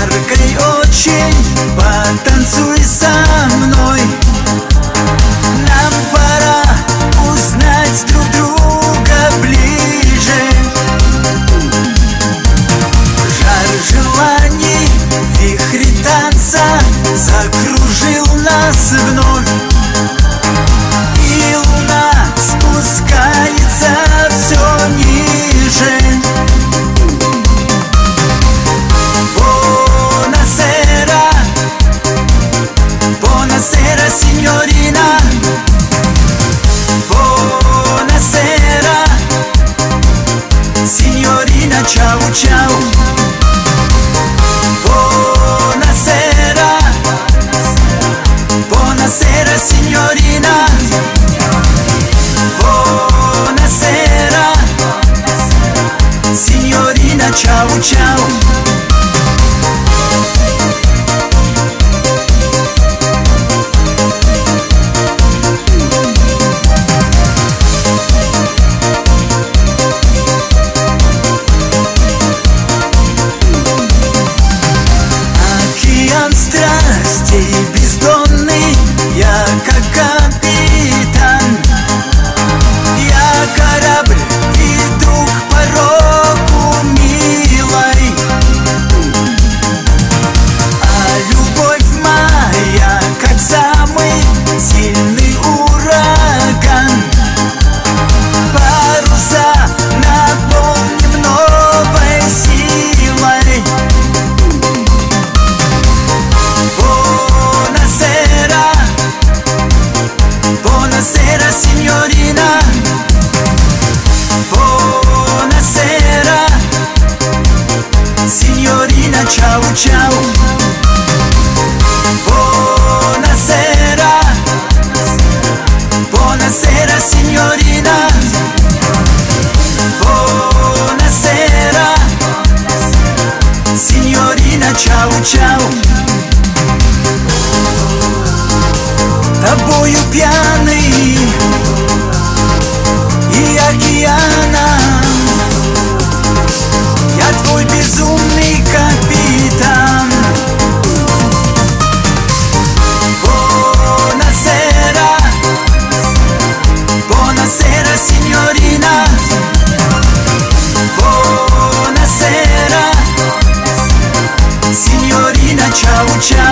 жаркой очень, потанцуй со мной. Нам пора узнать друг друга ближе. Жар желаний, вихрь танца закружил нас вновь, и луна спускается все ниже. Buonasera signorina, buonasera signorina, ciao ciao. Buonasera, buonasera signorina, buonasera signorina, ciao ciao. Страстей бездонный, я как капитан. Я корабль, иду к порогу милой, а любовь моя, как самый сильный ураган. Паруса наполним новой силой. Buonasera signorina, buonasera signorina, ciao ciao. Buonasera, buonasera signorina, buonasera signorina, ciao ciao. Тобою пьяный и океаном, я твой безумный капитан. Buonasera, buonasera signorina, buonasera signorina, ciao ciao.